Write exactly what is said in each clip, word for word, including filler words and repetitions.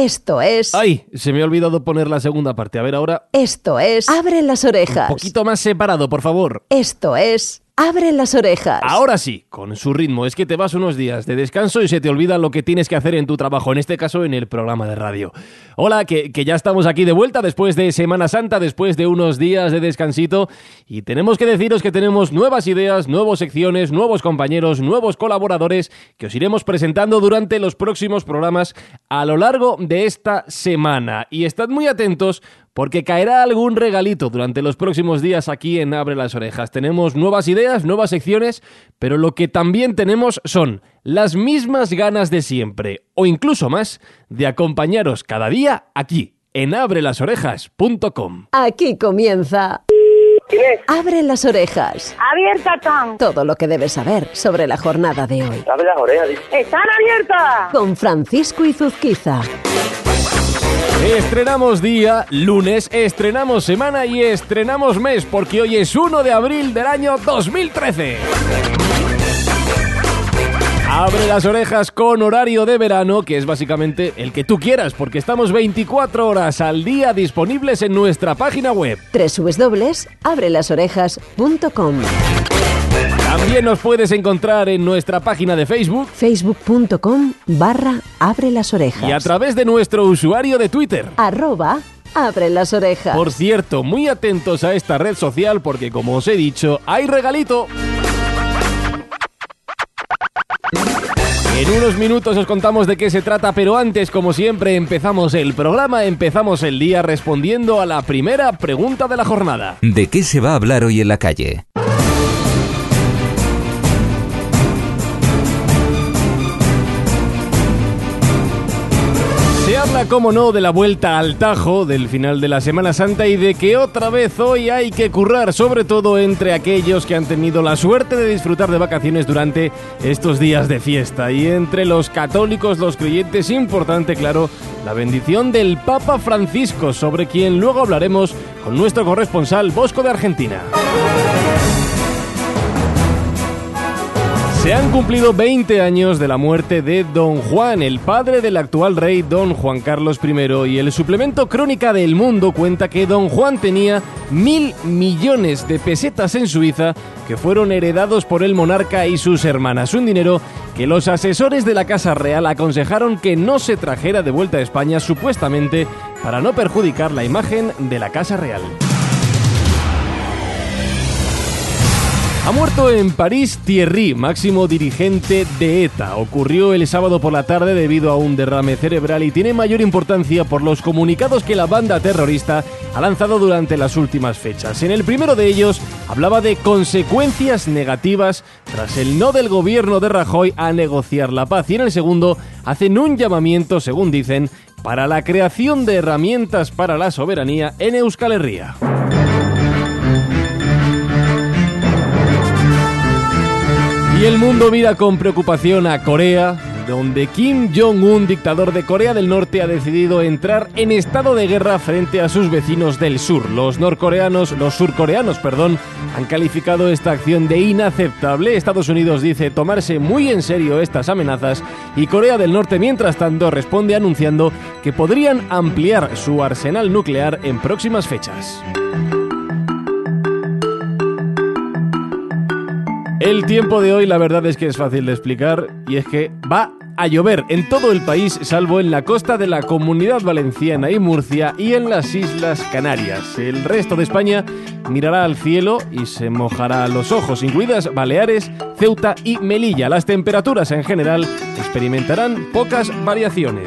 Esto es... ¡Ay! Se me ha olvidado poner la segunda parte. A ver ahora... Esto es... Abre las orejas. Un poquito más separado, por favor. Esto es... Abre las orejas. Ahora sí, con su ritmo. Es que te vas unos días de descanso y se te olvida lo que tienes que hacer en tu trabajo, en este caso en el programa de radio. Hola, que, que ya estamos aquí de vuelta después de Semana Santa, después de unos días de descansito, y tenemos que deciros que tenemos nuevas ideas, nuevas secciones, nuevos compañeros, nuevos colaboradores que os iremos presentando durante los próximos programas a lo largo de esta semana. Y estad muy atentos, porque caerá algún regalito durante los próximos días aquí en Abre las Orejas. Tenemos nuevas ideas, nuevas secciones, pero lo que también tenemos son las mismas ganas de siempre, o incluso más, de acompañaros cada día aquí, en abre las orejas punto com. Aquí comienza... ¿Quién es? Abre las orejas. ¡Abierta están! Todo lo que debes saber sobre la jornada de hoy. Abre las orejas, dice. ¡Están abiertas! Con Francisco Izuzquiza. Estrenamos día, lunes, estrenamos semana y estrenamos mes, porque hoy es uno de abril del año dos mil trece. Abre las orejas con horario de verano, que es básicamente el que tú quieras, porque estamos veinticuatro horas al día disponibles en nuestra página web doble u doble u doble u punto abre las orejas punto com. También nos puedes encontrar en nuestra página de Facebook, facebook punto com barra abre las orejas. y a través de nuestro usuario de Twitter. Arroba abre las orejas. Por cierto, muy atentos a esta red social porque, como os he dicho, hay regalito. En unos minutos os contamos de qué se trata, pero antes, como siempre, empezamos el programa, empezamos el día respondiendo a la primera pregunta de la jornada. ¿De qué se va a hablar hoy en la calle? Se habla, como no, de la vuelta al Tajo, del final de la Semana Santa y de que otra vez hoy hay que currar, sobre todo entre aquellos que han tenido la suerte de disfrutar de vacaciones durante estos días de fiesta. Y entre los católicos, los creyentes, importante, claro, la bendición del Papa Francisco, sobre quien luego hablaremos con nuestro corresponsal Bosco de Argentina. Se han cumplido veinte años de la muerte de Don Juan, el padre del actual rey Don Juan Carlos primero, y el suplemento Crónica del Mundo cuenta que Don Juan tenía mil millones de pesetas en Suiza que fueron heredados por el monarca y sus hermanas, un dinero que los asesores de la Casa Real aconsejaron que no se trajera de vuelta a España, supuestamente para no perjudicar la imagen de la Casa Real. Ha muerto en París Thierry, máximo dirigente de ETA. Ocurrió el sábado por la tarde debido a un derrame cerebral y tiene mayor importancia por los comunicados que la banda terrorista ha lanzado durante las últimas fechas. En el primero de ellos hablaba de consecuencias negativas tras el no del gobierno de Rajoy a negociar la paz, y en el segundo hacen un llamamiento, según dicen, para la creación de herramientas para la soberanía en Euskal Herria. Y el mundo mira con preocupación a Corea, donde Kim Jong-un, dictador de Corea del Norte, ha decidido entrar en estado de guerra frente a sus vecinos del sur. Los norcoreanos, los surcoreanos, perdón, han calificado esta acción de inaceptable. Estados Unidos dice tomarse muy en serio estas amenazas y Corea del Norte, mientras tanto, responde anunciando que podrían ampliar su arsenal nuclear en próximas fechas. El tiempo de hoy, la verdad es que es fácil de explicar, y es que va a llover en todo el país, salvo en la costa de la Comunidad Valenciana y Murcia y en las Islas Canarias. El resto de España mirará al cielo y se mojará los ojos, incluidas Baleares, Ceuta y Melilla. Las temperaturas en general experimentarán pocas variaciones.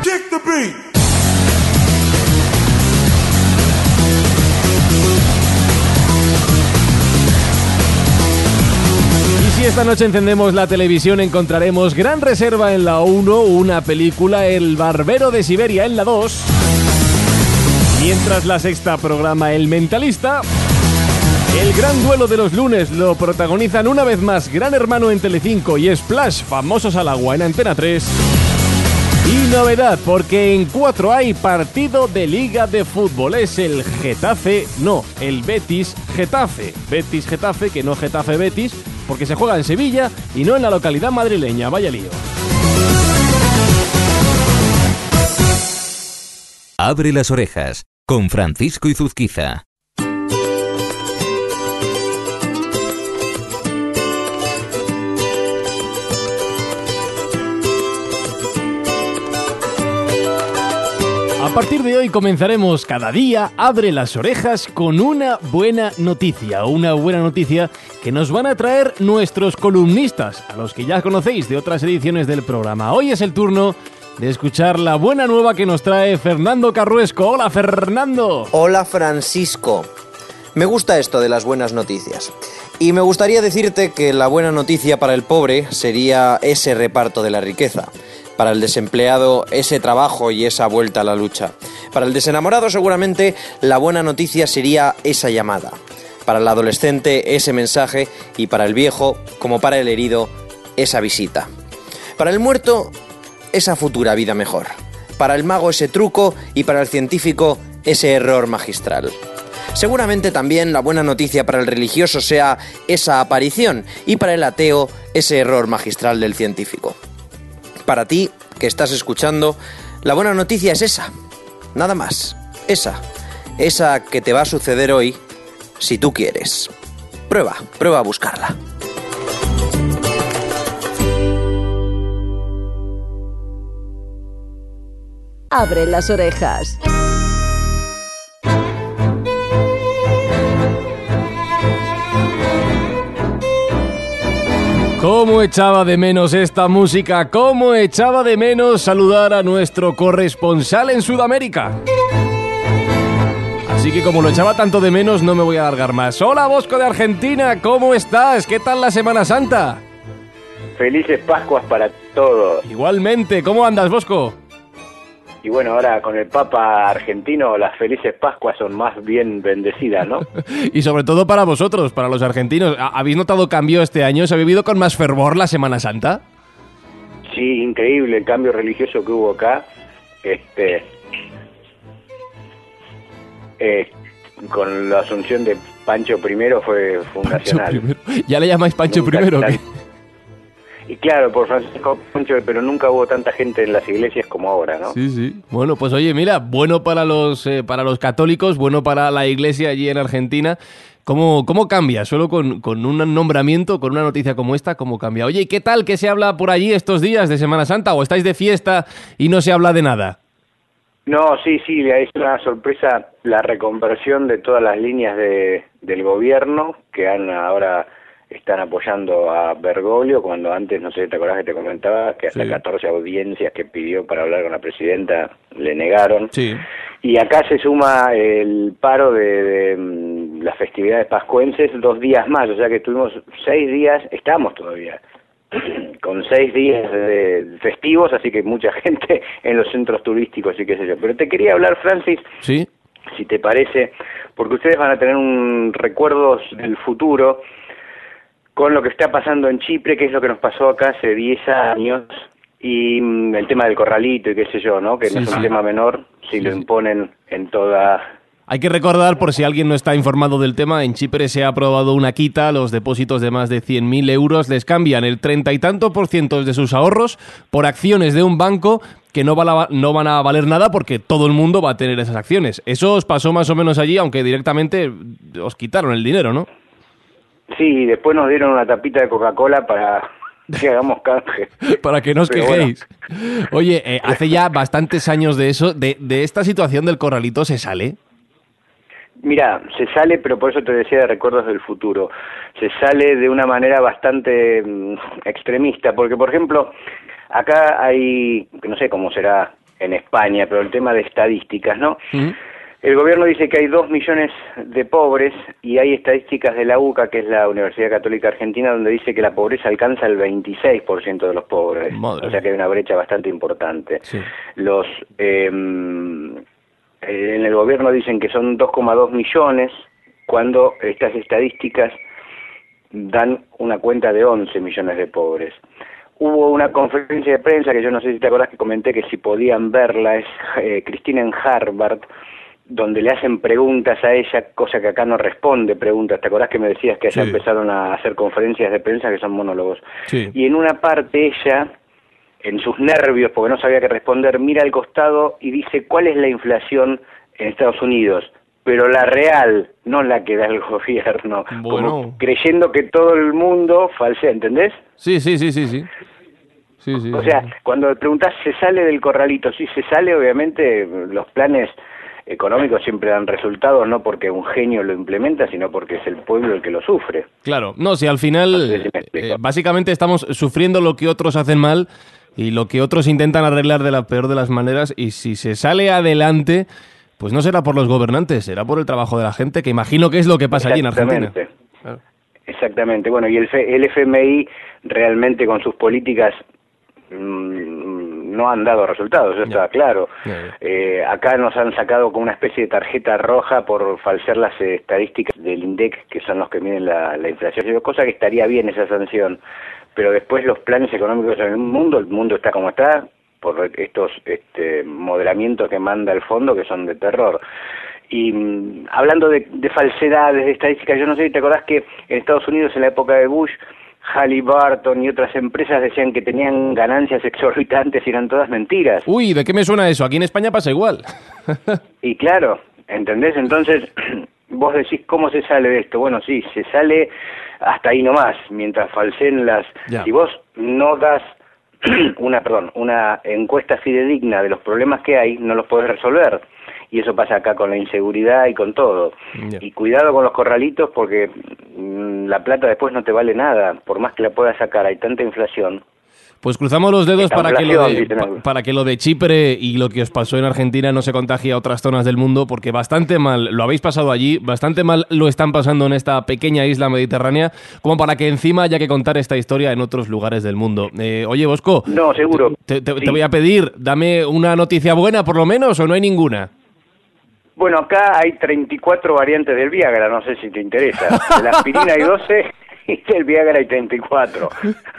Si esta noche encendemos la televisión encontraremos Gran Reserva en la uno, una película, El Barbero de Siberia en la dos, mientras la Sexta programa El Mentalista. El gran duelo de los lunes lo protagonizan una vez más Gran Hermano en Telecinco y Splash, Famosos al Agua en Antena tres. Y novedad, porque en cuatro hay partido de Liga de Fútbol. Es el Getafe, no, el Betis Getafe. Betis Getafe, que no Getafe Betis, porque se juega en Sevilla y no en la localidad madrileña. Vaya lío. Abre las orejas, con Francisco Izuzquiza. A partir de hoy comenzaremos cada día Abre las orejas con una buena noticia, una buena noticia que nos van a traer nuestros columnistas, a los que ya conocéis de otras ediciones del programa. Hoy es el turno de escuchar la buena nueva que nos trae Fernando Carruesco. Hola, Fernando. Hola, Francisco. Me gusta esto de las buenas noticias. Y me gustaría decirte que la buena noticia para el pobre sería ese reparto de la riqueza. Para el desempleado, ese trabajo y esa vuelta a la lucha. Para el desenamorado, seguramente, la buena noticia sería esa llamada. Para el adolescente, ese mensaje. Y para el viejo, como para el herido, esa visita. Para el muerto, esa futura vida mejor. Para el mago, ese truco. Y para el científico, ese error magistral. Seguramente también la buena noticia para el religioso sea esa aparición. Y para el ateo, ese error magistral del científico. Para ti, que estás escuchando, la buena noticia es esa, nada más, esa, esa que te va a suceder hoy, si tú quieres. Prueba, prueba a buscarla. Abre las orejas. ¿Cómo echaba de menos esta música? ¿Cómo echaba de menos saludar a nuestro corresponsal en Sudamérica? Así que como lo echaba tanto de menos, no me voy a alargar más. Hola, Bosco de Argentina, ¿cómo estás? ¿Qué tal la Semana Santa? Felices Pascuas para todos. Igualmente, ¿cómo andas, Bosco? Y bueno, ahora con el Papa argentino, las felices Pascuas son más bien bendecidas, ¿no? Y sobre todo para vosotros, para los argentinos. ¿Habéis notado cambio este año? ¿Se ha vivido con más fervor la Semana Santa? Sí, increíble el cambio religioso que hubo acá. Este, eh, con la asunción de Pancho primero fue fundacional. Pancho primero. ¿Ya le llamáis Pancho Nunca primero? tan... ¿Qué? Y claro, por Francisco Pancho, pero nunca hubo tanta gente en las iglesias como ahora, ¿no? Sí, sí. Bueno, pues oye, mira, bueno para los eh, para los católicos, bueno para la iglesia allí en Argentina. ¿Cómo, cómo cambia? Solo con, con un nombramiento, con una noticia como esta, ¿cómo cambia? Oye, ¿y qué tal que se habla por allí estos días de Semana Santa? ¿O estáis de fiesta y no se habla de nada? No, sí, sí, es una sorpresa la reconversión de todas las líneas de, del gobierno que han ahora... están apoyando a Bergoglio, cuando antes, no sé, ¿te acordás que te comentaba? Que hasta sí. catorce audiencias que pidió para hablar con la presidenta le negaron. Sí. Y acá se suma el paro de, de, de las festividades pascuenses dos días más, o sea que tuvimos seis días, estamos todavía con seis días de festivos, así que mucha gente en los centros turísticos y qué sé yo. Pero te quería hablar, Francis, ¿sí? Si te parece, porque ustedes van a tener un recuerdos del futuro con lo que está pasando en Chipre, que es lo que nos pasó acá hace diez años, y mm, el tema del corralito y qué sé yo, ¿no? Que sí, no es un sí. tema menor, si sí, lo sí. imponen en toda... Hay que recordar, por si alguien no está informado del tema, en Chipre se ha aprobado una quita, los depósitos de más de cien mil euros les cambian el treinta y tanto por ciento de sus ahorros por acciones de un banco que no, vala, no van a valer nada porque todo el mundo va a tener esas acciones. Eso os pasó más o menos allí, aunque directamente os quitaron el dinero, ¿no? Sí, después nos dieron una tapita de Coca-Cola para que hagamos canje. Para que no os Pero quejéis. Bueno. Oye, eh, hace ya bastantes años de eso, de, de esta situación del corralito, ¿se sale? Mira, se sale, pero por eso te decía de recuerdos del futuro. Se sale de una manera bastante mm, extremista, porque por ejemplo, acá hay, no sé cómo será en España, pero el tema de estadísticas, ¿no? Uh-huh. El gobierno dice que hay dos millones de pobres y hay estadísticas de la U C A, que es la Universidad Católica Argentina, donde dice que la pobreza alcanza el veintiséis por ciento de los pobres. Madre. O sea que hay una brecha bastante importante. Sí. Los eh, en el gobierno dicen que son dos coma dos millones, cuando estas estadísticas dan una cuenta de once millones de pobres. Hubo una conferencia de prensa que yo no sé si te acuerdas que comenté que si podían verla, es eh, Cristina en Harvard, donde le hacen preguntas a ella, cosa que acá no responde preguntas. ¿Te acordás que me decías que allá sí. empezaron a hacer conferencias de prensa que son monólogos? Sí. Y en una parte ella en sus nervios, porque no sabía qué responder, mira al costado y dice cuál es la inflación en Estados Unidos, pero la real, no la que da el gobierno, Bueno. como creyendo que todo el mundo falsea, ¿entendés? Sí, sí, sí, sí, sí. Sí, sí, O sí, sea, sí. cuando le preguntás, ¿se sale del corralito? Sí, se sale, obviamente, los planes económicos siempre dan resultados, no porque un genio lo implementa, sino porque es el pueblo el que lo sufre. Claro, no, si al final No sé si me explico. eh, básicamente estamos sufriendo lo que otros hacen mal y lo que otros intentan arreglar de la peor de las maneras, y si se sale adelante, pues no será por los gobernantes, será por el trabajo de la gente, que imagino que es lo que pasa allí en Argentina. Exactamente. Claro. Exactamente. Bueno, y el, F- el F M I realmente con sus políticas mm, no han dado resultados, eso Ya. está claro. Ya, ya. Eh, acá nos han sacado con una especie de tarjeta roja por falsear las eh, estadísticas del INDEC, que son los que miden la, la inflación, cosa que estaría bien esa sanción, pero después los planes económicos en el mundo, el mundo está como está, por estos este, moderamientos que manda el fondo, que son de terror. Y mm, hablando de, de falsedades, de estadísticas, yo no sé si te acordás que en Estados Unidos en la época de Bush, Halliburton y otras empresas decían que tenían ganancias exorbitantes y eran todas mentiras. Uy, ¿de qué me suena eso? Aquí en España pasa igual. Y claro, ¿entendés? Entonces, vos decís, ¿cómo se sale de esto? Bueno, sí, se sale hasta ahí nomás, mientras falseen las... Ya. Si vos no das una, perdón, una encuesta fidedigna de los problemas que hay, no los podés resolver. Y eso pasa acá con la inseguridad y con todo. Ya. Y cuidado con los corralitos porque mm, la plata después no te vale nada, por más que la puedas sacar, hay tanta inflación. Pues cruzamos los dedos Esta para que, lo inflación, de, dicen pa- algo. para que lo de Chipre y lo que os pasó en Argentina no se contagie a otras zonas del mundo, porque bastante mal lo habéis pasado allí, bastante mal lo están pasando en esta pequeña isla mediterránea, como para que encima haya que contar esta historia en otros lugares del mundo. Eh, oye, Bosco, No, seguro. te, te- Sí. te voy a pedir, dame una noticia buena por lo menos, o no hay ninguna. Bueno, acá hay treinta y cuatro variantes del Viagra, no sé si te interesa. De la aspirina hay doce y del Viagra hay treinta y cuatro.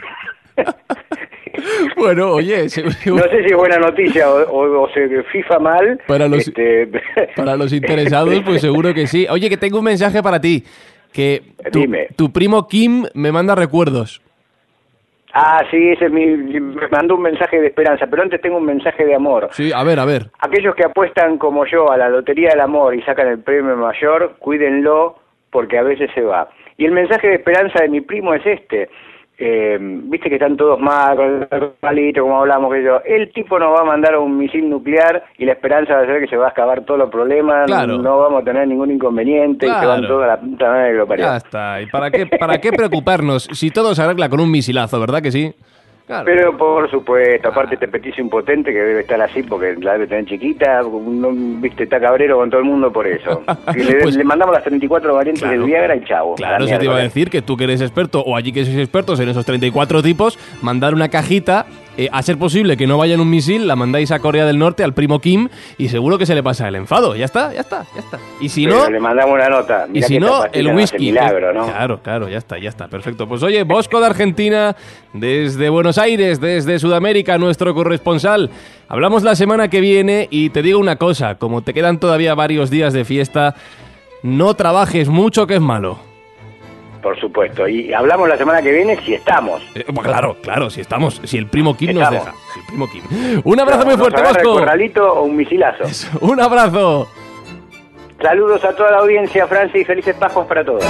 Bueno, oye, se- No sé si es buena noticia o, o- o se FIFA mal. Para los- este, para los interesados, pues seguro que sí. Oye, que tengo un mensaje para ti, que tu, Dime. tu primo Kim me manda recuerdos. Ah, sí, ese es mi, me mandó un mensaje de esperanza, pero antes tengo un mensaje de amor. Sí, a ver, a ver. Aquellos que apuestan como yo a la lotería del amor y sacan el premio mayor, cuídenlo porque a veces se va. Y el mensaje de esperanza de mi primo es este. Eh, Viste que están todos mal, con el palito, como hablamos que yo. El tipo nos va a mandar un misil nuclear y la esperanza va a ser que se va a acabar todos los problemas, Claro. no vamos a tener ningún inconveniente y se van Claro. toda la puta madre que lo parió. Ya está. ¿Y para qué, para qué preocuparnos si todo se arregla con un misilazo, verdad que sí? Claro. Pero por supuesto, aparte este peticio impotente que debe estar así porque la debe tener chiquita, no, viste, está cabrero con todo el mundo por eso. Y le, Pues- le mandamos las treinta y cuatro variantes Claro. del Viagra y chavo. Claro, La eso te iba a miércoles. decir, que tú que eres experto, o allí que sois expertos en esos treinta y cuatro tipos, mandar una cajita, eh, a ser posible que no vaya en un misil, la mandáis a Corea del Norte, al primo Kim, y seguro que se le pasa el enfado. Ya está, ya está, ya está. Y si Pero no... le mandamos una nota. Y Mirá si que no, esta pastilla el no hace whisky. milagro, ¿no? Claro, claro, ya está, ya está, perfecto. Pues oye, Bosco de Argentina, desde Buenos Aires, desde Sudamérica, nuestro corresponsal. Hablamos la semana que viene y te digo una cosa, como te quedan todavía varios días de fiesta, no trabajes mucho, que es malo. Por supuesto. Y hablamos la semana que viene si estamos. Eh, bueno, claro, claro, si estamos, si el primo Kim nos Estamos. deja. Si el primo Kim. Un abrazo muy Nos fuerte, agarra el Bosco. corralito o un misilazo. Un abrazo. Saludos a toda la audiencia, Francis, y felices Pascuas para todos.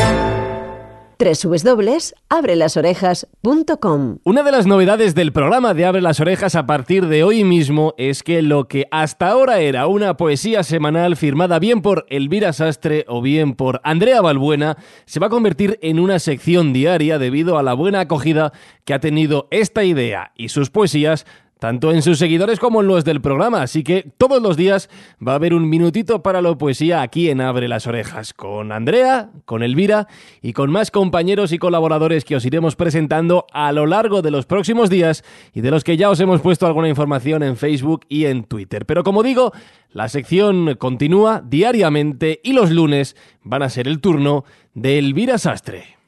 doble u doble u doble u punto abre las orejas punto com. Una de las novedades del programa de Abre las Orejas a partir de hoy mismo es que lo que hasta ahora era una poesía semanal firmada bien por Elvira Sastre o bien por Andrea Balbuena se va a convertir en una sección diaria debido a la buena acogida que ha tenido esta idea y sus poesías tanto en sus seguidores como en los del programa, así que todos los días va a haber un minutito para la poesía aquí en Abre las Orejas, con Andrea, con Elvira y con más compañeros y colaboradores que os iremos presentando a lo largo de los próximos días y de los que ya os hemos puesto alguna información en Facebook y en Twitter. Pero como digo, la sección continúa diariamente y los lunes van a ser el turno de Elvira Sastre.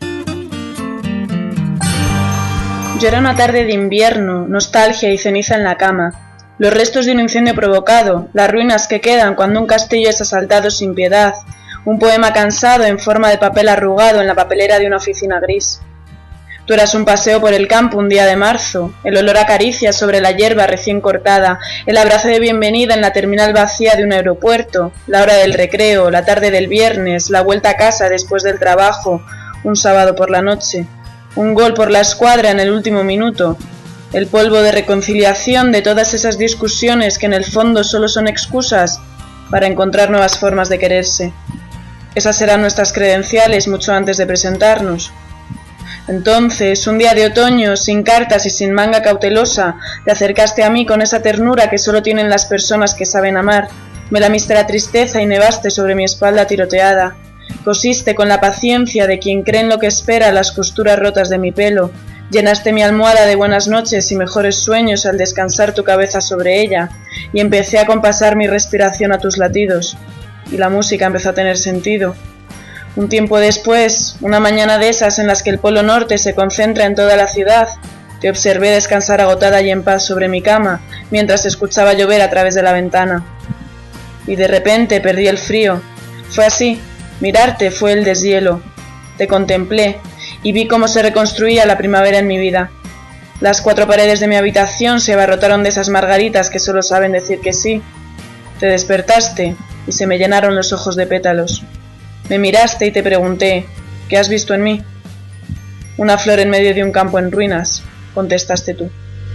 Llora una tarde de invierno, nostalgia y ceniza en la cama. Los restos de un incendio provocado, las ruinas que quedan cuando un castillo es asaltado sin piedad. Un poema cansado en forma de papel arrugado en la papelera de una oficina gris. Tú eras un paseo por el campo un día de marzo, el olor a caricias sobre la hierba recién cortada, el abrazo de bienvenida en la terminal vacía de un aeropuerto, la hora del recreo, la tarde del viernes, la vuelta a casa después del trabajo, un sábado por la noche, un gol por la escuadra en el último minuto, el polvo de reconciliación de todas esas discusiones que en el fondo solo son excusas para encontrar nuevas formas de quererse. Esas eran nuestras credenciales mucho antes de presentarnos. Entonces, un día de otoño, sin cartas y sin manga cautelosa, te acercaste a mí con esa ternura que solo tienen las personas que saben amar. Me lamiste la tristeza y nevaste sobre mi espalda tiroteada. Cosiste con la paciencia de quien cree en lo que espera las costuras rotas de mi pelo. Llenaste mi almohada de buenas noches y mejores sueños al descansar tu cabeza sobre ella, y empecé a compasar mi respiración a tus latidos, y la música empezó a tener sentido. Un tiempo después, una mañana de esas en las que el Polo Norte se concentra en toda la ciudad, te observé descansar agotada y en paz sobre mi cama, mientras escuchaba llover a través de la ventana. Y de repente perdí el frío. Fue así, mirarte fue el deshielo. Te contemplé, y vi cómo se reconstruía la primavera en mi vida. Las cuatro paredes de mi habitación se abarrotaron de esas margaritas que solo saben decir que sí. Te despertaste, y se me llenaron los ojos de pétalos. Me miraste y te pregunté, ¿qué has visto en mí? Una flor en medio de un campo en ruinas, contestaste tú.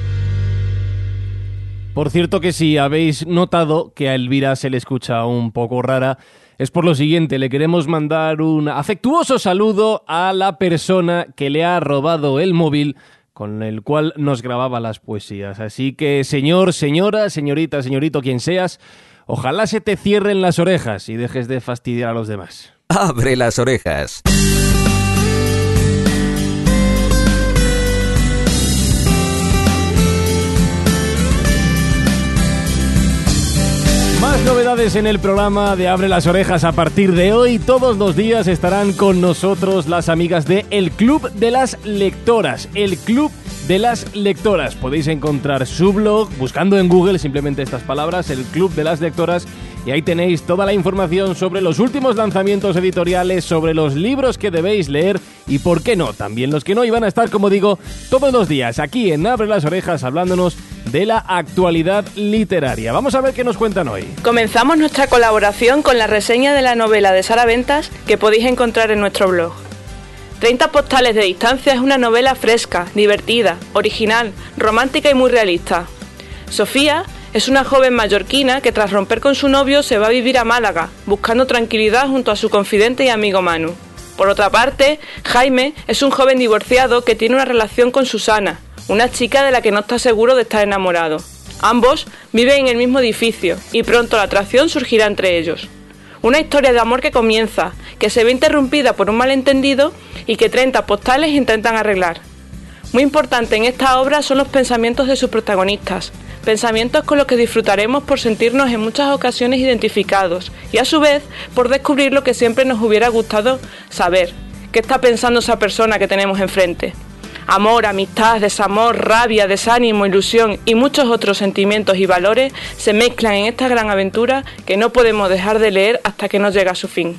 Por cierto que si habéis notado que a Elvira se le escucha un poco rara, es por lo siguiente, le queremos mandar un afectuoso saludo a la persona que le ha robado el móvil con el cual nos grababa las poesías. Así que, señor, señora, señorita, señorito, quien seas, ojalá se te cierren las orejas y dejes de fastidiar a los demás. Abre las orejas. Más novedades en el programa de Abre las Orejas a partir de hoy. Todos los días estarán con nosotros las amigas de El Club de las Lectoras. El Club de las Lectoras. Podéis encontrar su blog buscando en Google simplemente estas palabras, El Club de las Lectoras, y ahí tenéis toda la información sobre los últimos lanzamientos editoriales, sobre los libros que debéis leer y, por qué no, también los que no, iban a estar, como digo, todos los días aquí en Abre las Orejas hablándonos de la actualidad literaria. Vamos a ver qué nos cuentan hoy. Comenzamos nuestra colaboración con la reseña de la novela de Sara Ventas que podéis encontrar en nuestro blog. treinta postales de distancia es una novela fresca, divertida, original, romántica y muy realista. Sofía es una joven mallorquina que tras romper con su novio se va a vivir a Málaga, buscando tranquilidad junto a su confidente y amigo Manu. Por otra parte, Jaime es un joven divorciado que tiene una relación con Susana, una chica de la que no está seguro de estar enamorado. Ambos viven en el mismo edificio y pronto la atracción surgirá entre ellos. Una historia de amor que comienza, que se ve interrumpida por un malentendido y que treinta postales intentan arreglar. Muy importante en esta obra son los pensamientos de sus protagonistas, pensamientos con los que disfrutaremos por sentirnos en muchas ocasiones identificados y a su vez por descubrir lo que siempre nos hubiera gustado saber, qué está pensando esa persona que tenemos enfrente. Amor, amistad, desamor, rabia, desánimo, ilusión y muchos otros sentimientos y valores se mezclan en esta gran aventura que no podemos dejar de leer hasta que nos llegue a su fin.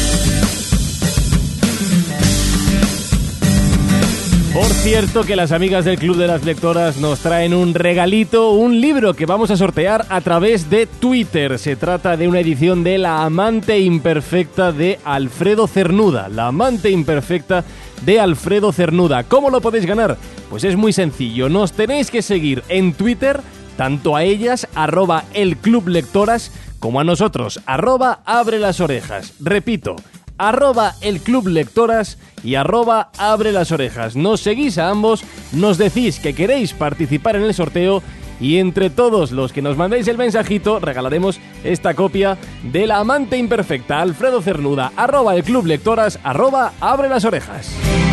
Por cierto que las amigas del Club de las Lectoras nos traen un regalito, un libro que vamos a sortear a través de Twitter. Se trata de una edición de La amante imperfecta de Alfredo Cernuda. La amante imperfecta de Alfredo Cernuda. ¿Cómo lo podéis ganar? Pues es muy sencillo. Nos tenéis que seguir en Twitter, tanto a ellas, arroba el Club Lectoras, como a nosotros, arroba Abre las Orejas. Repito, arroba el Club Lectoras y arroba Abre las Orejas. Nos seguís a ambos, nos decís que queréis participar en el sorteo y entre todos los que nos mandéis el mensajito regalaremos esta copia de La amante imperfecta, Alfredo Cernuda, arroba el Club Lectoras, arroba Abre las Orejas.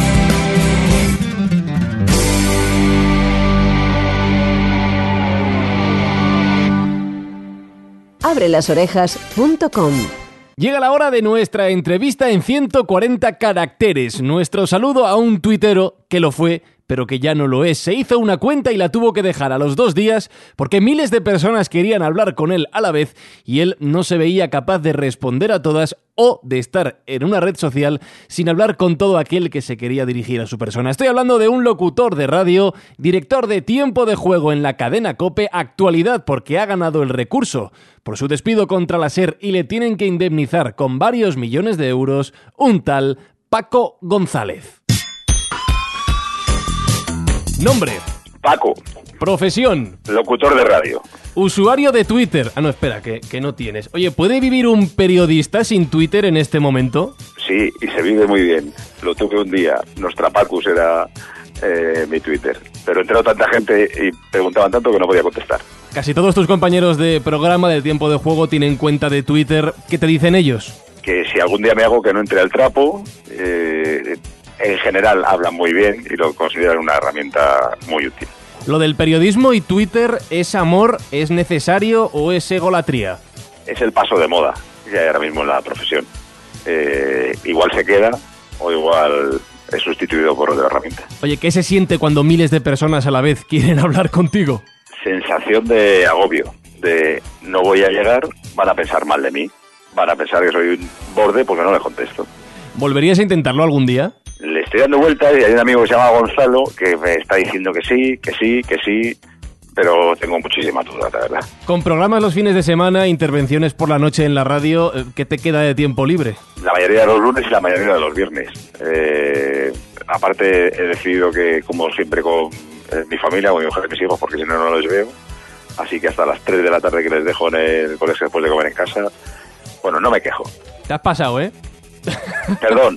abre las orejas punto com. Llega la hora de nuestra entrevista en ciento cuarenta caracteres. Nuestro saludo a un tuitero que lo fue, pero que ya no lo es. Se hizo una cuenta y la tuvo que dejar a los dos días porque miles de personas querían hablar con él a la vez y él no se veía capaz de responder a todas o de estar en una red social sin hablar con todo aquel que se quería dirigir a su persona. Estoy hablando de un locutor de radio, director de Tiempo de Juego en la cadena COPE, actualidad porque ha ganado el recurso por su despido contra la SER y le tienen que indemnizar con varios millones de euros, un tal Paco González. Nombre: Paco. Profesión: locutor de radio. Usuario de Twitter. Ah, no, espera, que, que no tienes. Oye, ¿puede vivir un periodista sin Twitter en este momento? Sí, y se vive muy bien. Lo tuve un día. Nostrapacus era eh, mi Twitter. Pero entró tanta gente y preguntaban tanto que no podía contestar. Casi todos tus compañeros de programa del Tiempo de Juego tienen cuenta de Twitter. ¿Qué te dicen ellos? Que si algún día me hago que no entre al trapo, eh, en general hablan muy bien y lo consideran una herramienta muy útil. ¿Lo del periodismo y Twitter es amor, es necesario o es egolatría? Es el paso de moda, ya ahora mismo en la profesión. Eh, igual se queda o igual es sustituido por otra herramienta. Oye, ¿qué se siente cuando miles de personas a la vez quieren hablar contigo? Sensación de agobio, de no voy a llegar, van a pensar mal de mí, van a pensar que soy un borde porque no les contesto. ¿Volverías a intentarlo algún día? Le estoy dando vueltas y hay un amigo que se llama Gonzalo que me está diciendo que sí, que sí, que sí, pero tengo muchísimas dudas, la verdad. Con programas los fines de semana, intervenciones por la noche en la radio, ¿qué te queda de tiempo libre? La mayoría de los lunes y la mayoría de los viernes. Eh, aparte he decidido que, como siempre, con eh, mi familia, con mi mujer y mis hijos, porque si no, no los veo. Así que hasta las tres de la tarde que les dejo en el colegio después de comer en casa, bueno, no me quejo. Te has pasado, ¿eh? Perdón.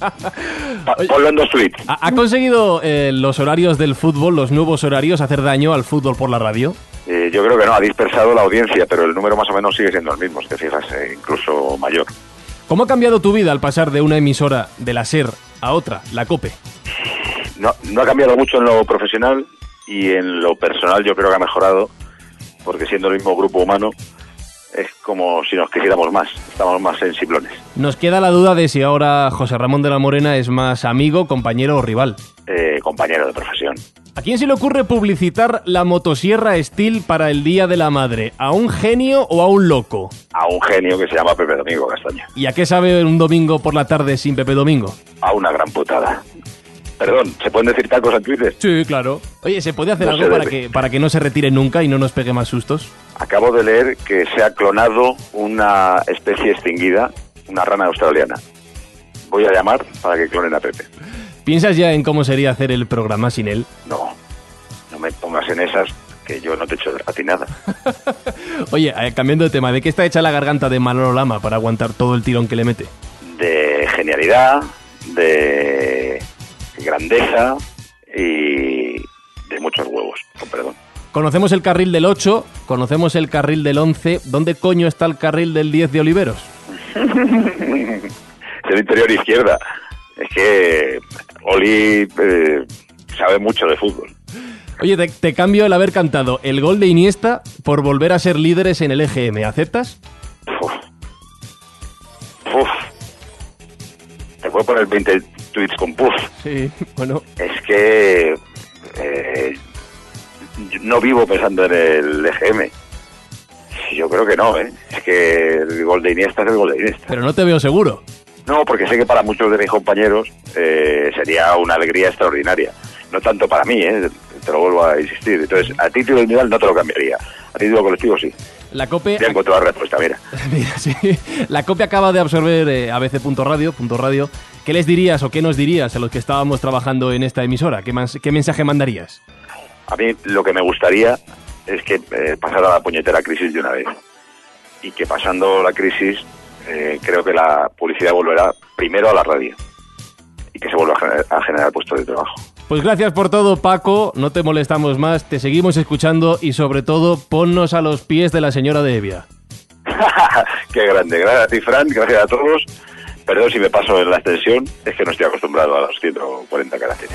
Pa- ponlo en dos tweets. ¿Ha, ha conseguido eh, los horarios del fútbol, los nuevos horarios, hacer daño al fútbol por la radio? Eh, yo creo que no, ha dispersado la audiencia, pero el número más o menos sigue siendo el mismo, si te fijas, eh, incluso mayor. ¿Cómo ha cambiado tu vida al pasar de una emisora de la SER a otra, la COPE? No, no ha cambiado mucho en lo profesional y en lo personal yo creo que ha mejorado, porque siendo el mismo grupo humano, es como si nos quisiéramos más, estamos más sensiblones. Nos queda la duda de si ahora José Ramón de la Morena es más amigo, compañero o rival. Eh, compañero de profesión. ¿A quién se le ocurre publicitar la motosierra Steel para el Día de la Madre? ¿A un genio o a un loco? A un genio que se llama Pepe Domingo Castaño. ¿Y a qué sabe un domingo por la tarde sin Pepe Domingo? A una gran putada. Perdón, ¿se pueden decir tacos en Twitter? Sí, claro. Oye, ¿se puede hacer No algo se para debe. que, para que no se retire nunca y no nos pegue más sustos? Acabo de leer que se ha clonado una especie extinguida, una rana australiana. Voy a llamar para que clonen a Pepe. ¿Piensas ya en cómo sería hacer el programa sin él? No, no me pongas en esas, que yo no te echo a ti nada. Oye, eh, cambiando de tema, ¿de qué está hecha la garganta de Manolo Lama para aguantar todo el tirón que le mete? De genialidad, de grandeza y de muchos huevos, con perdón. Conocemos el carril del ocho, conocemos el carril del once. ¿Dónde coño está el carril del diez de Oliveros? Es el interior izquierda. Es que Oli eh, sabe mucho de fútbol. Oye, te, te cambio el haber cantado el gol de Iniesta por volver a ser líderes en el E G M. ¿Aceptas? Uf. Uf. Te puedo poner veinte tweets con puff. Sí, bueno. Es que eh, no vivo pensando en el E G M. Yo creo que no, ¿eh? Es que el gol de Iniesta es el gol de Iniesta. Pero no te veo seguro. No, porque sé que para muchos de mis compañeros eh, sería una alegría extraordinaria. No tanto para mí, ¿eh? Te lo vuelvo a insistir. Entonces, a título individual no te lo cambiaría. A título colectivo sí. La COPE... Ya encontré la respuesta, mira. Mira, sí. La COPE acaba de absorber eh, A B C punto radio, punto radio. ¿Qué les dirías o qué nos dirías a los que estábamos trabajando en esta emisora? ¿Qué, más, qué mensaje mandarías? A mí lo que me gustaría es que eh, pasara la puñetera crisis de una vez. Y que pasando la crisis, eh, creo que la publicidad volverá primero a la radio. Y que se vuelva a generar, a generar puestos de trabajo. Pues gracias por todo, Paco. No te molestamos más, te seguimos escuchando y sobre todo, ponnos a los pies de la señora de Evia. Qué grande. Gracias a ti, Fran. Gracias a todos. Perdón si me paso en la extensión. Es que no estoy acostumbrado a los ciento cuarenta caracteres.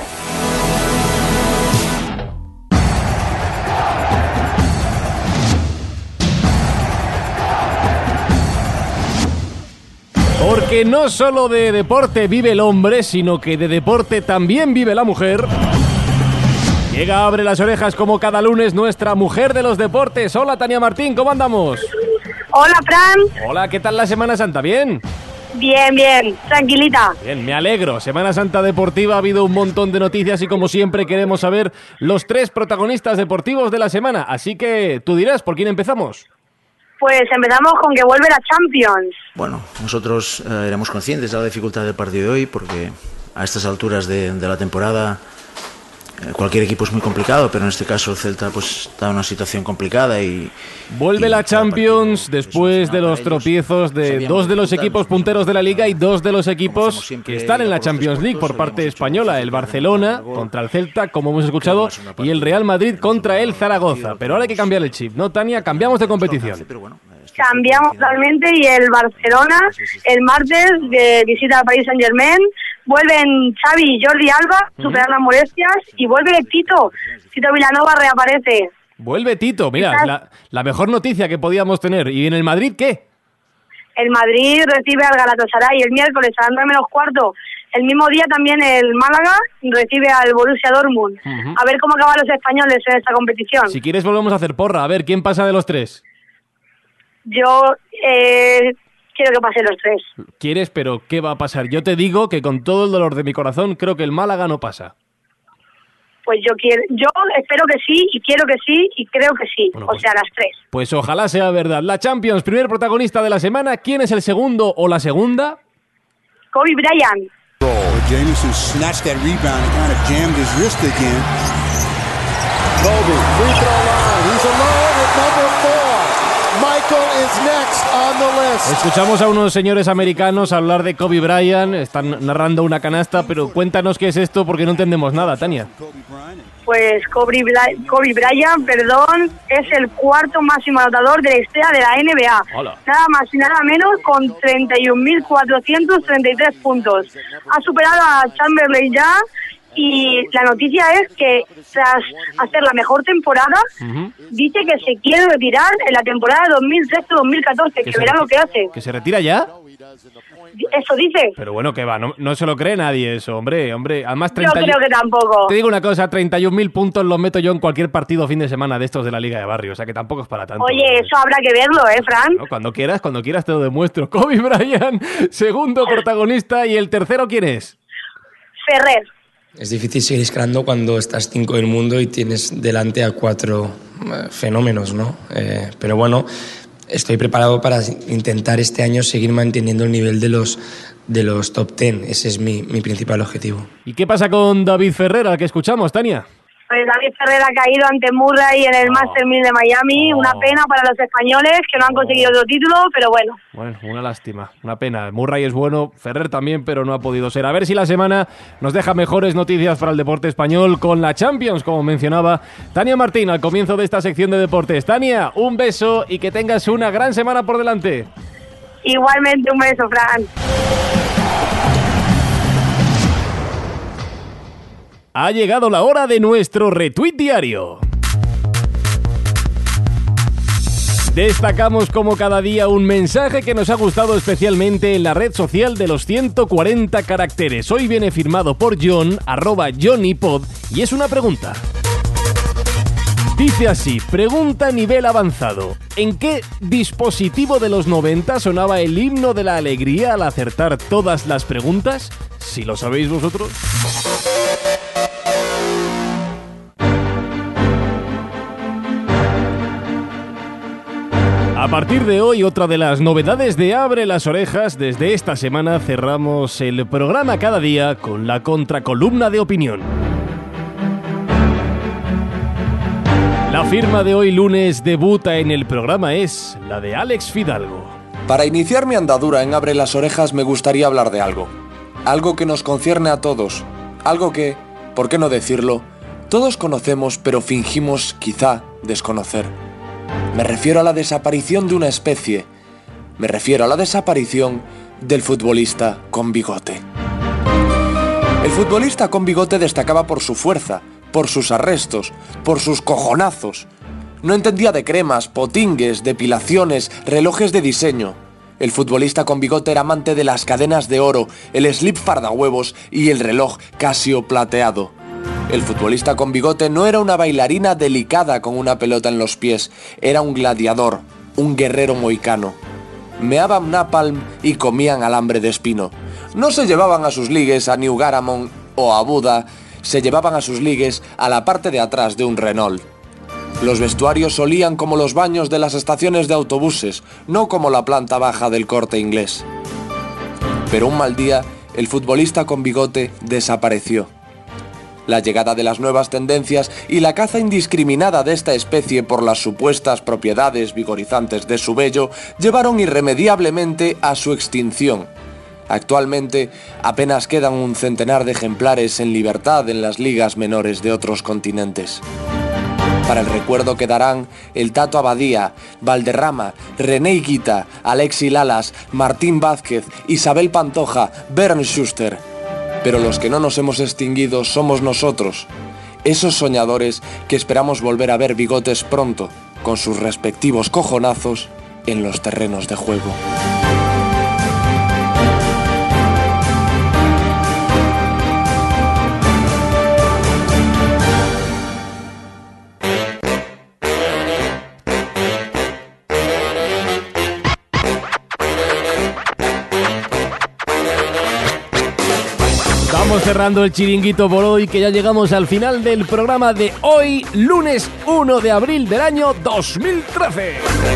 Porque no solo de deporte vive el hombre, sino que de deporte también vive la mujer. Llega, abre las orejas como cada lunes nuestra mujer de los deportes. Hola, Tania Martín, ¿cómo andamos? Hola, Fran. Hola, ¿qué tal la Semana Santa? ¿Bien? Bien, bien, tranquilita. Bien, me alegro. Semana Santa deportiva, ha habido un montón de noticias y como siempre queremos saber los tres protagonistas deportivos de la semana. Así que tú dirás, ¿por quién empezamos? Pues empezamos con que vuelve la Champions. Bueno, nosotros eh, éramos conscientes de la dificultad del partido de hoy porque a estas alturas de, de la temporada eh, cualquier equipo es muy complicado, pero en este caso el Celta pues está en una situación complicada y... Vuelve y la Champions después de los tropiezos de dos de los equipos punteros de la Liga y dos de los equipos que están en la Champions League por parte española. El Barcelona contra el Celta, como hemos escuchado, y el Real Madrid contra el Zaragoza. Pero ahora hay que cambiar el chip, ¿no, Tania? Cambiamos de competición. Cambiamos totalmente y el Barcelona el martes de visita al Paris Saint-Germain. Vuelven Xavi y Jordi Alba, superar las molestias, y vuelve Tito. Tito Vilanova reaparece. Vuelve Tito, mira, la, la mejor noticia que podíamos tener. ¿Y en el Madrid qué? El Madrid recibe al Galatasaray el miércoles a las nueve menos cuarto. El mismo día también el Málaga recibe al Borussia Dortmund. Uh-huh. A ver cómo acaban los españoles en esta competición. Si quieres volvemos a hacer porra. A ver, ¿quién pasa de los tres? Yo eh, quiero que pasen los tres. ¿Quieres? Pero ¿qué va a pasar? Yo te digo que con todo el dolor de mi corazón creo que el Málaga no pasa. Pues yo quiero, yo espero que sí, y quiero que sí, y creo que sí. Bueno, pues, o sea, las tres. Pues ojalá sea verdad. La Champions, primer protagonista de la semana. ¿Quién es el segundo o la segunda? Kobe Bryant. Jameson snatched that rebound and kind of jammed his wrist again. Kobe, free throw line. He's alone with number four. Michael is next on the list. Escuchamos a unos señores americanos hablar de Kobe Bryant, están narrando una canasta, pero cuéntanos qué es esto porque no entendemos nada, Tania. Pues Kobe, Bry- Kobe Bryant, perdón, es el cuarto máximo anotador de la historia de la N B A. Hola. Nada más y nada menos con treinta y un mil cuatrocientos treinta y tres puntos. Ha superado a Chamberlain ya. Y la noticia es que tras hacer la mejor temporada, uh-huh. dice que se quiere retirar en la temporada dos mil trece dos mil catorce, que, que verá lo que hace. ¿Que se retira ya? Eso dice. Pero bueno, que va, no, no se lo cree nadie eso, hombre, hombre. Además, treinta yo creo que tampoco. Te digo una cosa, treinta y un mil puntos los meto yo en cualquier partido fin de semana de estos de la Liga de Barrio, o sea que tampoco es para tanto. Oye, eso habrá que verlo, ¿eh, Fran? No, cuando quieras, cuando quieras te lo demuestro. Kobe Bryant, segundo protagonista, ¿y el tercero quién es? Ferrer. Es difícil seguir escalando cuando estás cinco del mundo y tienes delante a cuatro eh, fenómenos, ¿no? Eh, pero bueno, estoy preparado para intentar este año seguir manteniendo el nivel de los, de los top ten. Ese es mi, mi principal objetivo. ¿Y qué pasa con David Ferrer, al que escuchamos, Tania? Pues David Ferrer ha caído ante Murray en el oh. Master mil de Miami. Oh. Una pena para los españoles que no han conseguido otro título, pero bueno. Bueno, una lástima, una pena. Murray es bueno, Ferrer también, pero no ha podido ser. A ver si la semana nos deja mejores noticias para el deporte español con la Champions, como mencionaba Tania Martín al comienzo de esta sección de deportes. Tania, un beso y que tengas una gran semana por delante. Igualmente, un beso, Fran. Ha llegado la hora de nuestro retweet diario. Destacamos como cada día un mensaje que nos ha gustado especialmente en la red social de los ciento cuarenta caracteres. Hoy viene firmado por John, arroba JohnnyPod, y es una pregunta. Dice así, pregunta a nivel avanzado. ¿En qué dispositivo de los noventa sonaba el himno de la alegría al acertar todas las preguntas? Si lo sabéis vosotros. A partir de hoy, otra de las novedades de Abre las Orejas. Desde esta semana cerramos el programa cada día con la contracolumna de opinión. La firma de hoy lunes debuta en el programa es la de Alex Fidalgo. Para iniciar mi andadura en Abre las Orejas me gustaría hablar de algo. Algo que nos concierne a todos. Algo que, ¿por qué no decirlo?, todos conocemos pero fingimos quizá desconocer. Me refiero a la desaparición de una especie. Me refiero a la desaparición del futbolista con bigote. El futbolista con bigote destacaba por su fuerza, por sus arrestos, por sus cojonazos. No entendía de cremas, potingues, depilaciones, relojes de diseño. El futbolista con bigote era amante de las cadenas de oro, el slip fardahuevos y el reloj Casio plateado. El futbolista con bigote no era una bailarina delicada con una pelota en los pies, era un gladiador, un guerrero mohicano. Meaban napalm y comían alambre de espino. No se llevaban a sus ligues a New Garamond o a Buda, se llevaban a sus ligues a la parte de atrás de un Renault. Los vestuarios olían como los baños de las estaciones de autobuses, no como la planta baja del Corte Inglés. Pero un mal día, el futbolista con bigote desapareció. La llegada de las nuevas tendencias y la caza indiscriminada de esta especie por las supuestas propiedades vigorizantes de su vello llevaron irremediablemente a su extinción. Actualmente apenas quedan un centenar de ejemplares en libertad en las ligas menores de otros continentes. Para el recuerdo quedarán el Tato Abadía, Valderrama, René Higuita, Alexi Lalas, Martín Vázquez, Isabel Pantoja, Bernd Schuster. Pero los que no nos hemos extinguido somos nosotros, esos soñadores que esperamos volver a ver bigotes pronto, con sus respectivos cojonazos en los terrenos de juego. Estamos cerrando el chiringuito por hoy, que ya llegamos al final del programa de hoy, lunes uno de abril del año dos mil trece.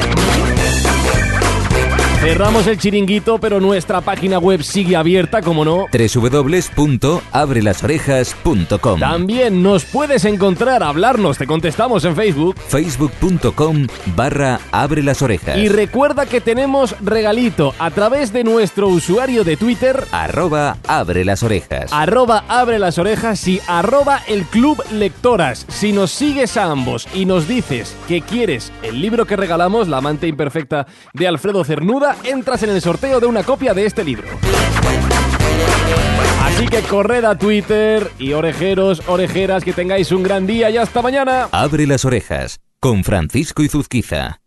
Cerramos el chiringuito, pero nuestra página web sigue abierta, como no. doble u doble u doble u punto abre las orejas punto com. También nos puedes encontrar, hablarnos, te contestamos en Facebook. facebook punto com barra abre las orejas. Y recuerda que tenemos regalito a través de nuestro usuario de Twitter. Arroba abre las orejas. Arroba abre las orejas y arroba el club lectoras. Si nos sigues a ambos y nos dices que quieres el libro que regalamos, La amante imperfecta de Alfredo Cernuda, entras en el sorteo de una copia de este libro. Así que corred a Twitter y orejeros, orejeras, que tengáis un gran día y hasta mañana. Abre las orejas con Francisco Izuzquiza.